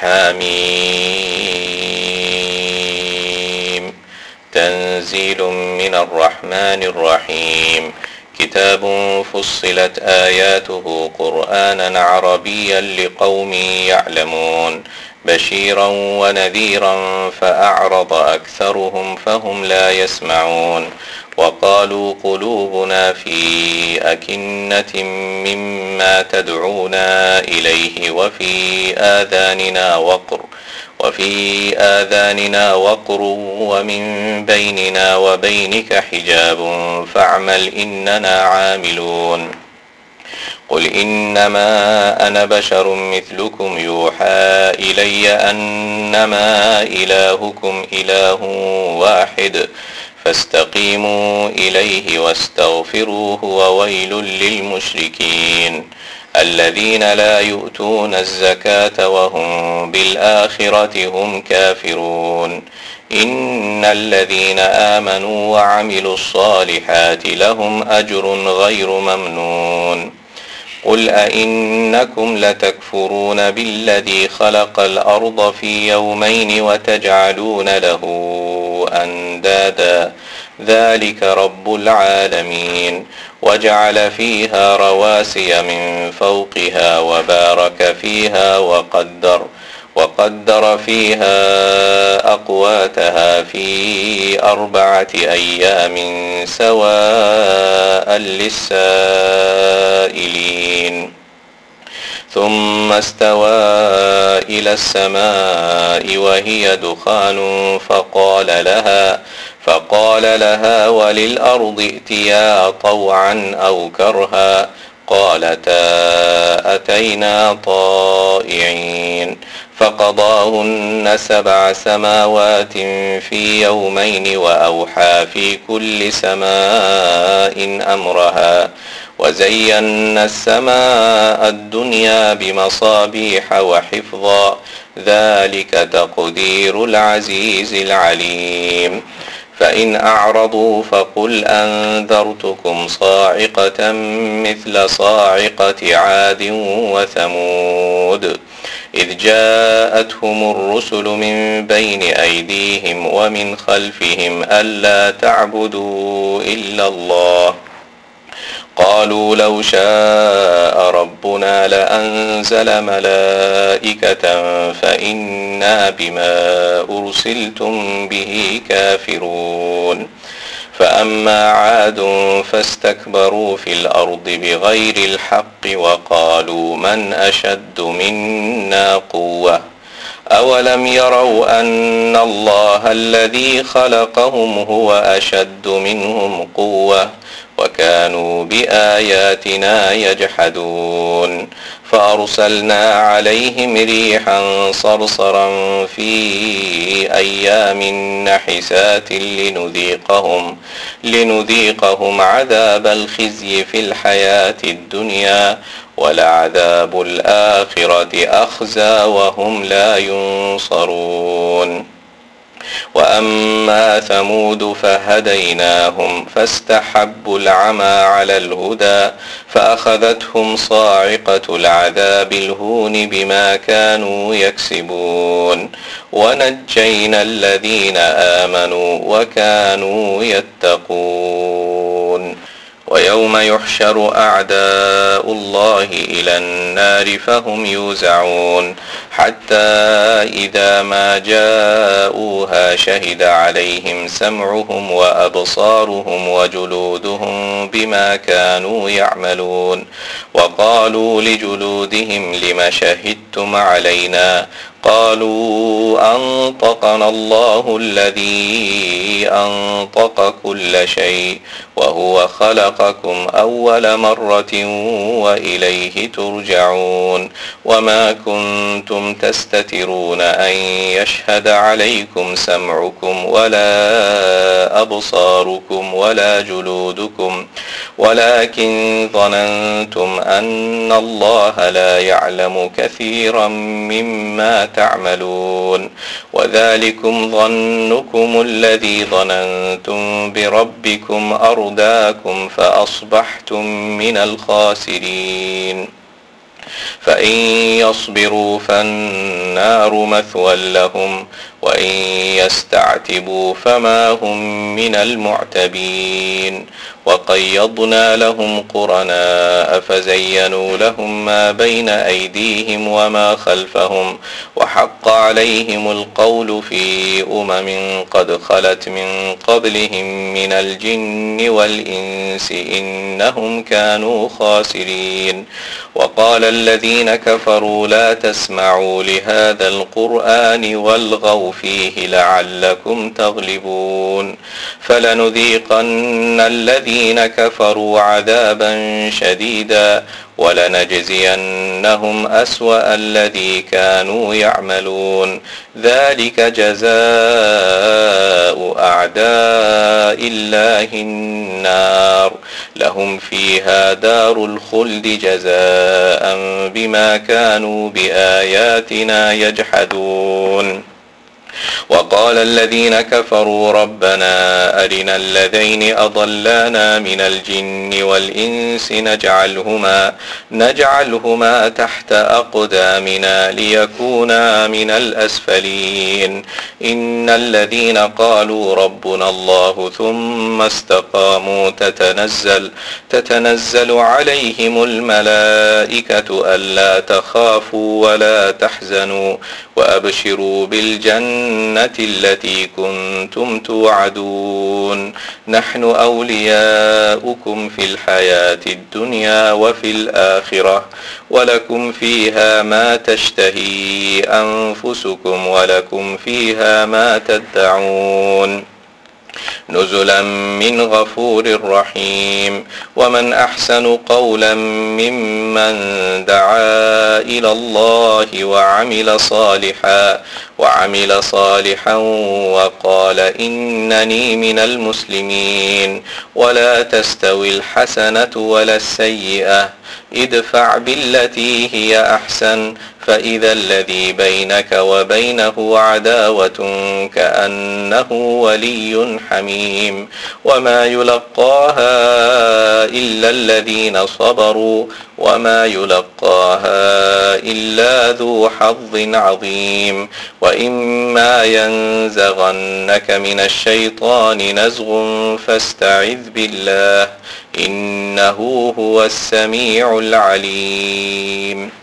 حميم تنزيل من الرحمن الرحيم كتاب فصلت آياته قرآنا عربيا لقوم يعلمون بشيرا ونذيرا فأعرض أكثرهم فهم لا يسمعون وقالوا قلوبنا في أكنة مما تدعونا إليه وفي آذاننا وقر ومن بيننا وبينك حجاب فاعمل إننا عاملون قل إنما أنا بشر مثلكم يوحى إلي أنما إلهكم إله واحد فاستقيموا إليه واستغفروه وويل للمشركين الذين لا يؤتون الزكاة وهم بالآخرة هم كافرون إن الذين آمنوا وعملوا الصالحات لهم أجر غير ممنون قل أئنكم لتكفرون بالذي خلق الأرض في يومين وتجعلون له أندادا ذلك رب العالمين وجعل فيها رواسي من فوقها وبارك فيها وقدر فيها أقواتها في 4 أيام سواء للسائلين ثم استوى إلى السماء وهي دخان فقال لها وللأرض ائتيا طوعا أو كرها قالتا أتينا طائعين فقضاهن 7 سماوات في يومين وأوحى في كل سماء أمرها وزينا السماء الدنيا بمصابيح وحفظا ذلك تقدير العزيز العليم فإن أعرضوا فقل أنذرتكم صاعقة مثل صاعقة عاد وثمود إذ جاءتهم الرسل من بين أيديهم ومن خلفهم ألا تعبدوا إلا الله قالوا لو شاء ربنا لأنزل ملائكة فإنا بما أرسلتم به كافرون فأما عاد فاستكبروا في الأرض بغير الحق وقالوا من أشد منا قوة أولم يروا أن الله الذي خلقهم هو أشد منهم قوة وكانوا بآياتنا يجحدون فأرسلنا عليهم ريحا صرصرا في أيام نحسات لنذيقهم عذاب الخزي في الحياة الدنيا ولعذاب الآخرة أخزى وهم لا ينصرون وأما ثمود فهديناهم فاستحبوا العمى على الهدى فأخذتهم صاعقة العذاب الهون بما كانوا يكسبون ونجينا الذين آمنوا وكانوا يتقون ويوم يحشر أعداء الله إلى النار فهم يوزعون حتى إذا ما جاءوها شهد عليهم سمعهم وأبصارهم وجلودهم بما كانوا يعملون وقالوا لجلودهم لم شهدتم علينا قالوا أنطقنا الله الذي أنطق كل شيء وهو خلقكم أول مرة وإليه ترجعون وما كنتم تستترون أن يشهد عليكم سمعكم ولا أبصاركم ولا جلودكم ولكن ظننتم أن الله لا يعلم كثيرا مما تعملون وذلكم ظنكم الذي ظننتم بربكم أرداكم فأصبحتم من الخاسرين فإن يصبروا فالنار فالنار مثوى لهم وإن يستعتبوا فما هم من المعتبين وقيضنا لهم قرناء فزينوا لهم ما بين أيديهم وما خلفهم وحق عليهم القول في قد خلت من قبلهم من الجن والإنس إنهم كانوا خاسرين وقال الذين كفروا لا تسمعوا لهذا القرآن والغوا فيه لعلكم تغلبون فلنذيقن الذين كفروا عذابا شديدا ولنجزينهم أسوأ الذي كانوا يعملون ذلك جزاء أعداء الله النار لهم فيها دار الخلد جزاء بما كانوا بآياتنا يجحدون وقال الذين كفروا ربنا أرنا الذين أضلانا من الجن والإنس نجعلهما تحت أقدامنا ليكونا من الأسفلين إن الذين قالوا ربنا الله ثم استقاموا تتنزل عليهم الملائكة ألا تخافوا ولا تحزنوا وأبشروا بالجنة التي كنتم توعدون نحن أولياؤكم في الحياة الدنيا وفي الآخرة ولكم فيها ما تشتهي أنفسكم ولكم فيها ما تدعون نزلا من غفور رحيم ومن أحسن قولا ممن دعا إلى الله وعمل صالحا وقال إنني من المسلمين ولا تستوي الحسنة ولا السيئة ادفع بالتي هي أحسن فإذا الذي بينك وبينه عداوة كأنه ولي حميم وما يلقاها إلا الذين صبروا وما يلقاها إلا ذو حظ عظيم وإما ينزغنك من الشيطان نزغ فاستعذ بالله إنه هو السميع العليم